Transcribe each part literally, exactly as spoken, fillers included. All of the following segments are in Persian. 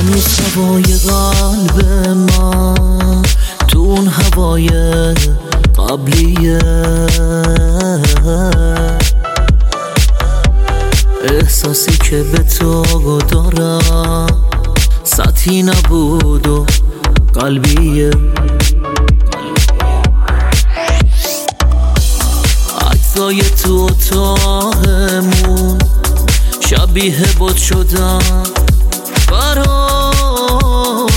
هنوز هوای قلب من تو اون هوای قبلیه، احساسی که به تو دارم سطحی نبود و قلبیه. عکسای تو اتاقمون شبیه بود شدن برام،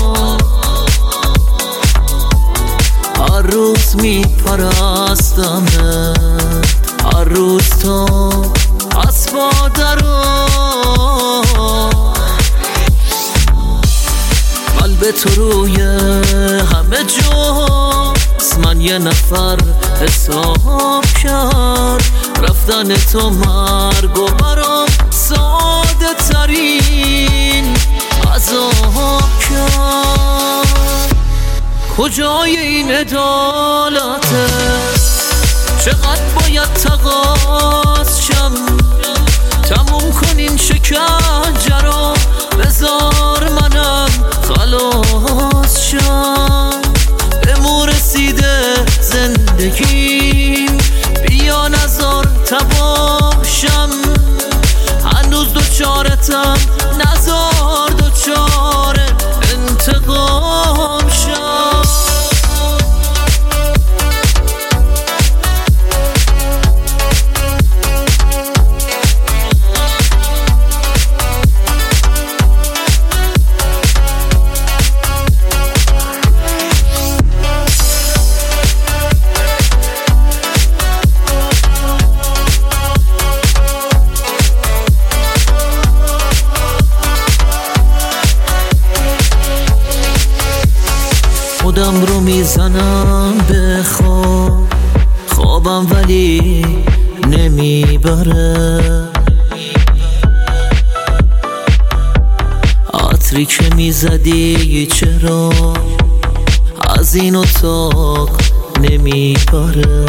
هر روز میپرستمه، هر روز تو از مادرم. قلب تو روی همه جاست، من یه نفر حساب کرد، رفتن تو مرگ و برام ساده ترین عذاب کرد. کجای این عدالته؟ چقدر باید تقاض شم تموم کن این شکنجه رو، بذار منم خلاص شم. بمو رسیده زندگیم، بیا نزار تباه شم. هنوز دوچارتم، نزار دوچاره انتقام شم. خودم رو میزنم به خواب، خوابم ولی نمیبره. عطری که میزدی چرا از این اتاق نمیپره؟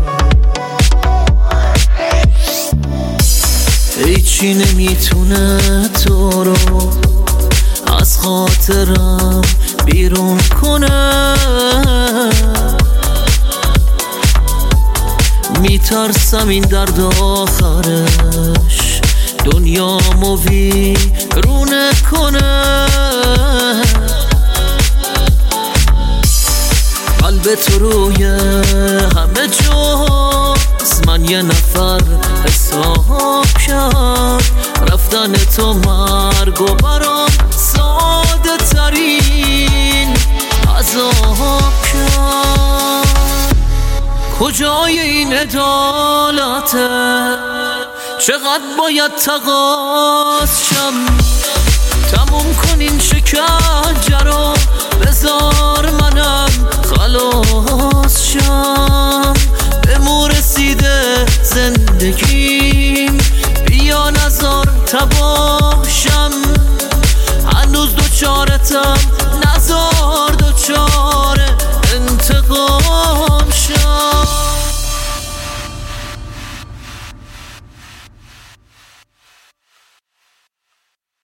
هیچی نمیتونه تو رو از خاطرم بیرون کنه. میترسم این درد آخرش دنیامو ویرونه کنه. قلب تو روی همه جاست، من یه نفر حساب کرد، رفتن تو مرگ و برام ساده ترین عذاب کرد. کجای این عدالته؟ چقدر باید تقاض شم تموم کن این شکر